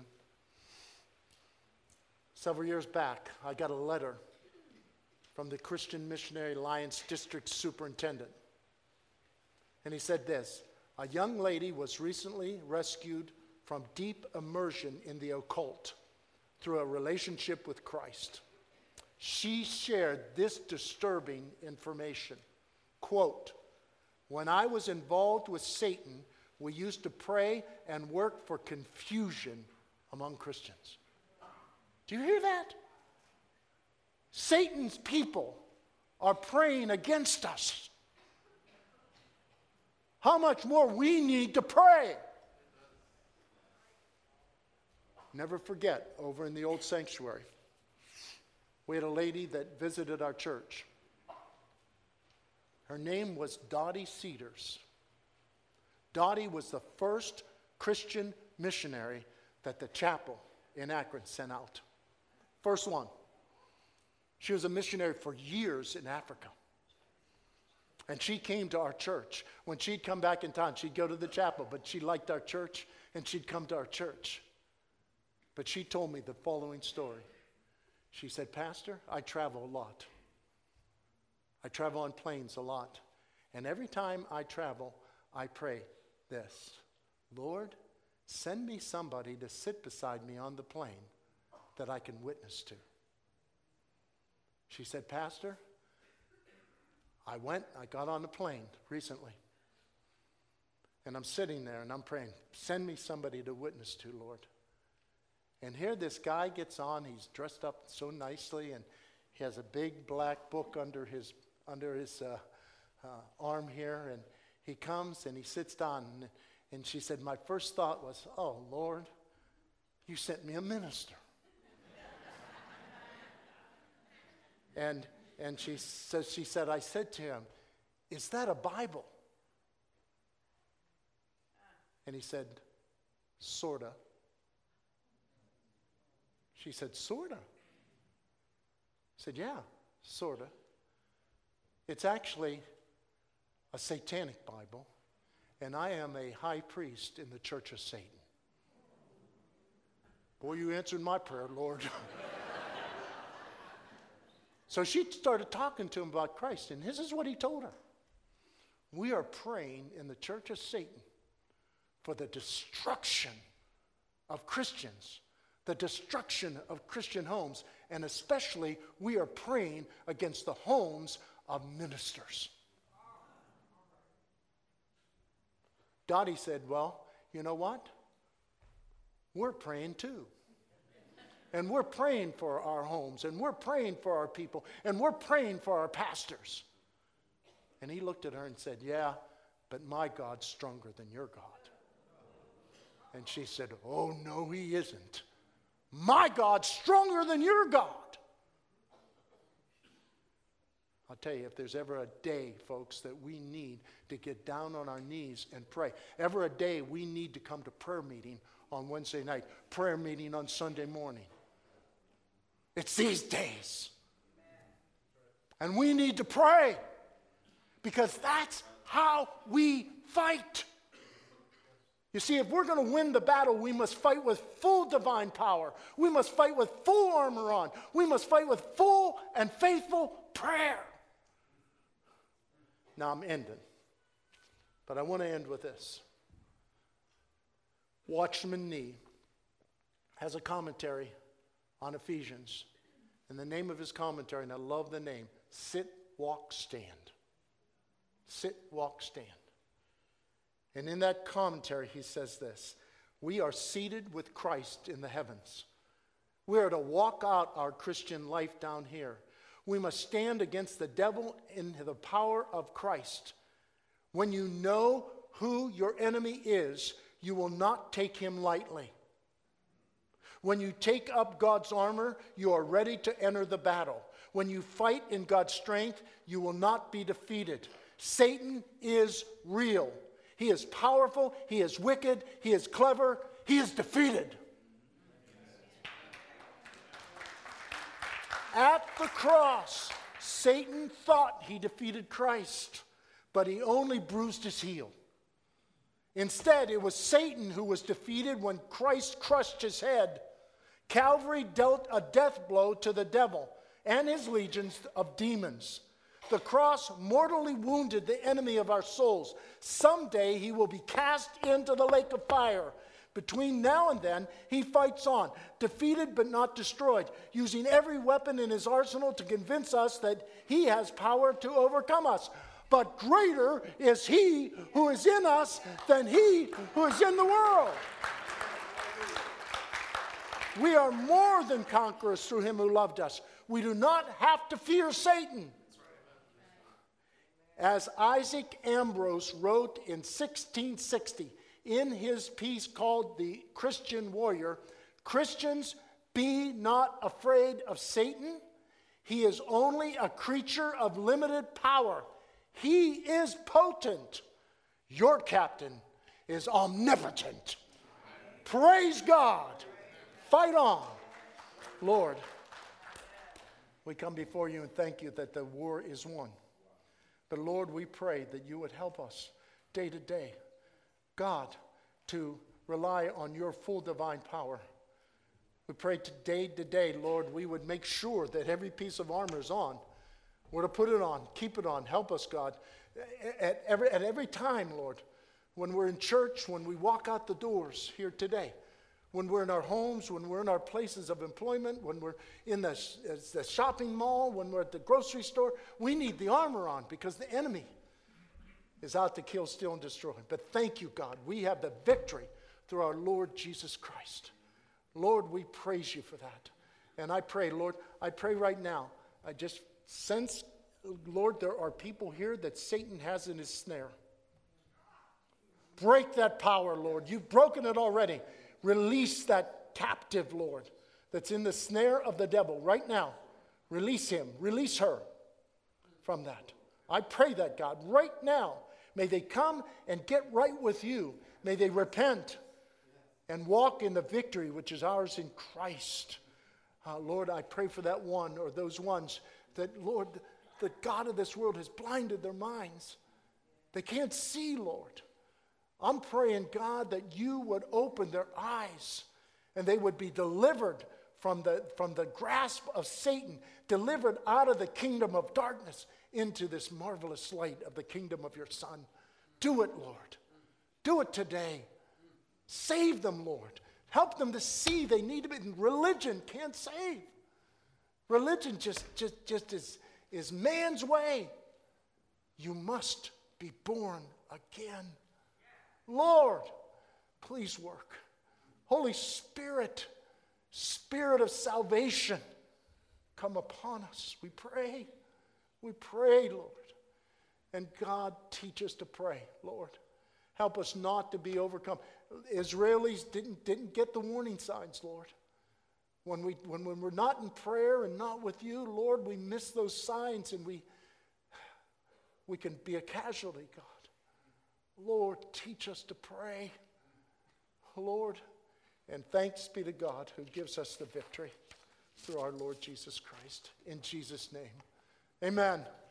Several years back, I got a letter from the Christian Missionary Alliance District Superintendent. And he said this, a young lady was recently rescued from deep immersion in the occult through a relationship with Christ. She shared this disturbing information. Quote, when I was involved with Satan, we used to pray and work for confusion among Christians. Do you hear that? Satan's people are praying against us. How much more we need to pray. Never forget, over in the old sanctuary, we had a lady that visited our church. Her name was Dottie Cedars. Dottie was the first Christian missionary that the chapel in Akron sent out. First one. She was a missionary for years in Africa. And she came to our church. When she'd come back in town, she'd go to the chapel, but she liked our church, and she'd come to our church. But she told me the following story. She said, Pastor, I travel a lot. I travel on planes a lot. And every time I travel, I pray this, Lord, send me somebody to sit beside me on the plane that I can witness to. She said, Pastor, I went, I got on the plane recently. And I'm sitting there and I'm praying, send me somebody to witness to, Lord. And here this guy gets on, he's dressed up so nicely, and he has a big black book under his under his uh, uh, arm here, and he comes and he sits down, and, and she said, my first thought was, oh, Lord, you sent me a minister. and and she says, she said, I said to him, is that a Bible? And he said, sorta. She said, sorta. I said, yeah, sorta. It's actually a satanic Bible, and I am a high priest in the Church of Satan. Boy, you answered my prayer, Lord. So she started talking to him about Christ, and this is what he told her. We are praying in the Church of Satan for the destruction of Christians, the destruction of Christian homes, and especially we are praying against the homes of ministers. Dottie said, well, you know what? We're praying too. And we're praying for our homes, and we're praying for our people, and we're praying for our pastors. And he looked at her and said, yeah, but my God's stronger than your God. And she said, oh, no, he isn't. My God's stronger than your God. I'll tell you, if there's ever a day, folks, that we need to get down on our knees and pray, ever a day we need to come to prayer meeting on Wednesday night, prayer meeting on Sunday morning, it's these days. And we need to pray, because that's how we fight. You see, if we're going to win the battle, we must fight with full divine power. We must fight with full armor on. We must fight with full and faithful prayer. Now I'm ending, but I want to end with this. Watchman Nee has a commentary on Ephesians, and the name of his commentary, and I love the name, Sit, Walk, Stand. Sit, walk, stand. And in that commentary, he says this: we are seated with Christ in the heavens. We are to walk out our Christian life down here. We must stand against the devil in the power of Christ. When you know who your enemy is, you will not take him lightly. When you take up God's armor, you are ready to enter the battle. When you fight in God's strength, you will not be defeated. Satan is real. He is powerful. He is wicked. He is clever. He is defeated. At the cross, Satan thought he defeated Christ, but he only bruised his heel. Instead, it was Satan who was defeated when Christ crushed his head. Calvary dealt a death blow to the devil and his legions of demons. The cross mortally wounded the enemy of our souls. Someday he will be cast into the lake of fire. Between now and then, he fights on, defeated but not destroyed, using every weapon in his arsenal to convince us that he has power to overcome us. But greater is he who is in us than he who is in the world. We are more than conquerors through him who loved us. We do not have to fear Satan. As Isaac Ambrose wrote in sixteen sixty in his piece called The Christian Warrior, Christians, be not afraid of Satan. He is only a creature of limited power. He is potent. Your captain is omnipotent. Praise God. Fight on. Lord, we come before you and thank you that the war is won. But Lord, we pray that you would help us day to day, God, to rely on your full divine power. We pray today to day, Lord, we would make sure that every piece of armor is on. We're to put it on, keep it on. Help us, God, at every, at every time, Lord, when we're in church, when we walk out the doors here today, when we're in our homes, when we're in our places of employment, when we're in the, the shopping mall, when we're at the grocery store, we need the armor on because the enemy is out to kill, steal, and destroy. But thank you, God. We have the victory through our Lord Jesus Christ. Lord, we praise you for that. And I pray, Lord, I pray right now, I just sense, Lord, there are people here that Satan has in his snare. Break that power, Lord. You've broken it already. Release that captive, Lord, that's in the snare of the devil right now. Release him. Release her from that. I pray that, God, right now, may they come and get right with you. May they repent and walk in the victory which is ours in Christ. Uh, Lord, I pray for that one or those ones that, Lord, the God of this world has blinded their minds. They can't see, Lord. I'm praying, God, that you would open their eyes and they would be delivered from the, from the grasp of Satan, delivered out of the kingdom of darkness into this marvelous light of the kingdom of your Son. Do it, Lord. Do it today. Save them, Lord. Help them to see they need to be. Religion can't save. Religion just, just, just is, is man's way. You must be born again. Lord, please work. Holy Spirit, Spirit of salvation, come upon us. We pray. We pray, Lord. And God, teach us to pray, Lord. Help us not to be overcome. Israelis didn't, didn't get the warning signs, Lord. When, we, when, when we're not in prayer and not with you, Lord, we miss those signs and we, we can be a casualty, God. Lord, teach us to pray. Lord, and thanks be to God who gives us the victory through our Lord Jesus Christ. In Jesus' name, amen.